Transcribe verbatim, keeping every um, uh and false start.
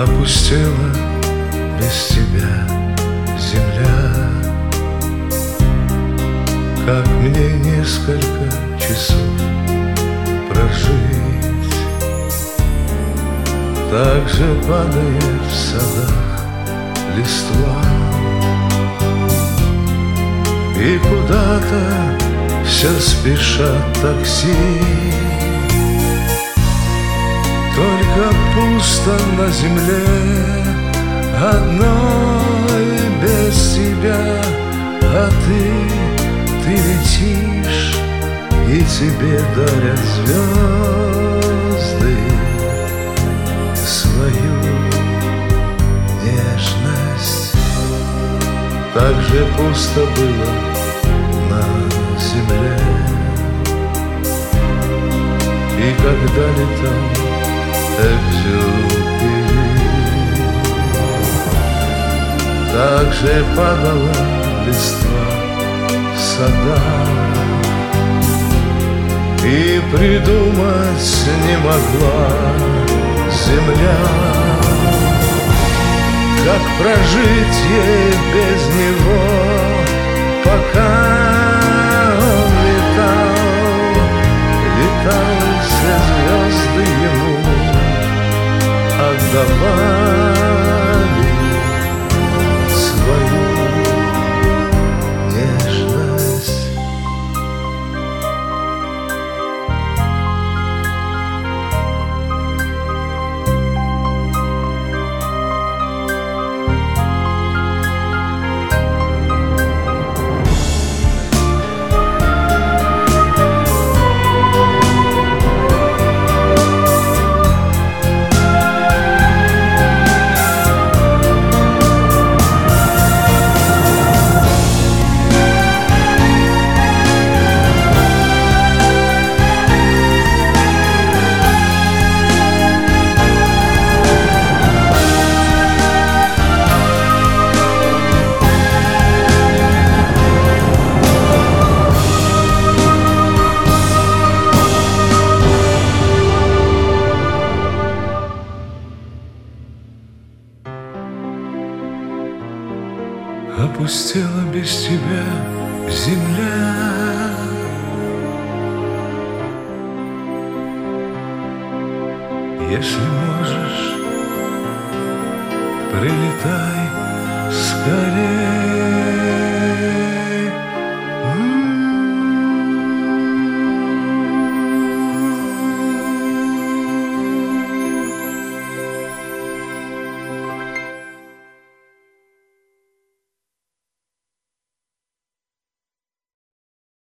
Опустела без тебя земля. Как мне несколько часов прожить? Так же падает в садах листва, и куда-то все спешат такси. Только пусто на земле одной без тебя, а ты, ты летишь, и тебе дарят звезды свою нежность. Так же пусто было на земле, и когда летал Экзюпери, так же падала листва в садах, и придумать не могла земля, как прожить ей без него, пока он летал, летал, и все звезды ему отдавали свою нежность. Опустела без тебя земля. Если можешь, прилетай скорее.